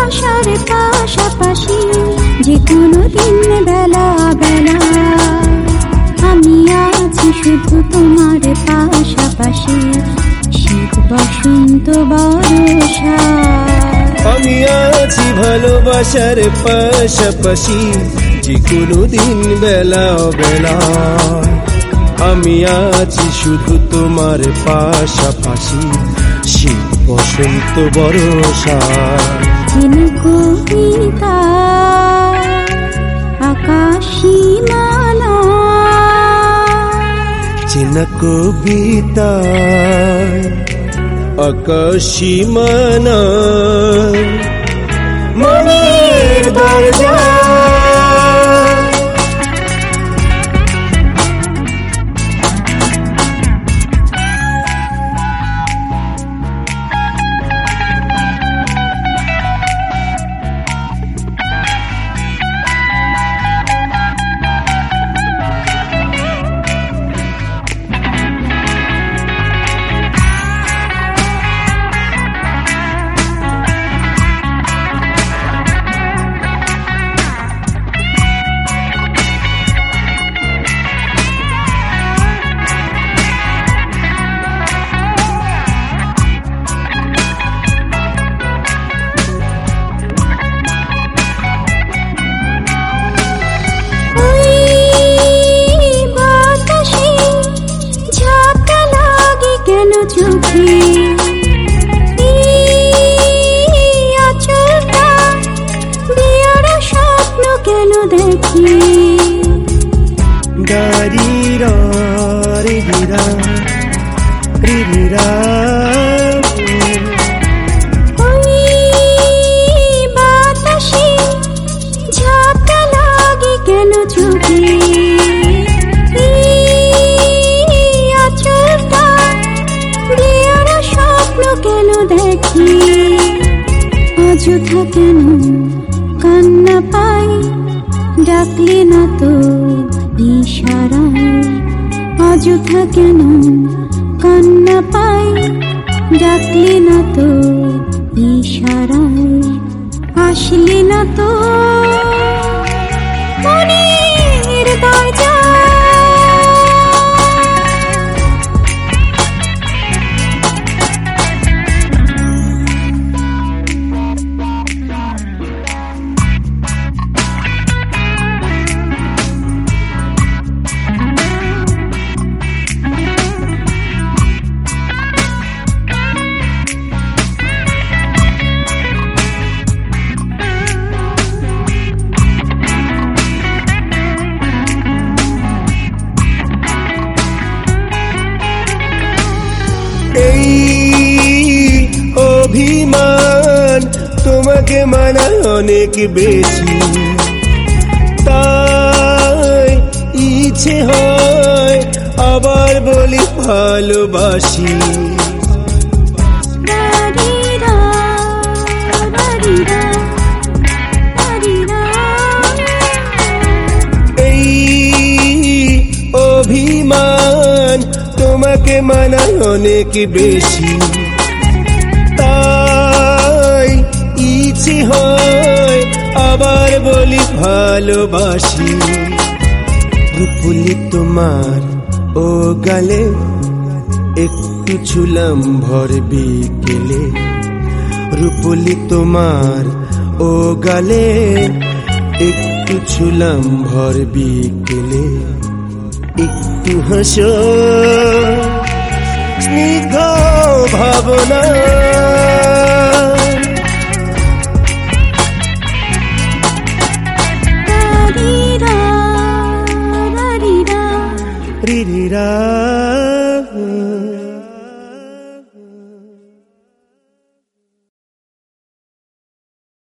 ভালোবাসার পাশাপাশি যে কোনো দিন বেলা বেলা আমি আছি শুধু তোমার পাশাপাশি শীত বসন্ত বর্ষা আমি আছি ভালোবাসার পাশাপাশি যে কোনো দিন বেলা বেলা আমি আছি শুধু তোমার পাশাপাশি শীত বসন্ত বর্ষা কবিতা আকাশী মালা চেনা কবিতা আকাশী মানা মনের দরজা চোখে আচলটা বিয়ার স্বপ্ন কেন দেখি দারিরা রিরা রিরা বাতাসে ঝাপটা লাগে কেন চোখে কেন দেখি অযথা কেন কান্না পাই ডাকলে না তো ইশারায় অযথা কেন কান্না পাই ডাকলে না তো ইশারায় আসলে না তো মনের দরজা এই অভিমান তোমাকে মানায় অনেক বেশি তাই ইচ্ছে হয় আবার বলি ভালোবাসি এই অভিমান তোমাকে মানায় অনেক বেশি তাই ইচ্ছে হয় আবার বলি ভালোবাসি রূপলি তোমার ও গালে একটু ছুলাম ভর বিকেলে রূপলি তোমার ও গালে একটু ছুলাম ভর বিকেলে একটু হাসো স্নিগ্ধ ভাবনা রিরা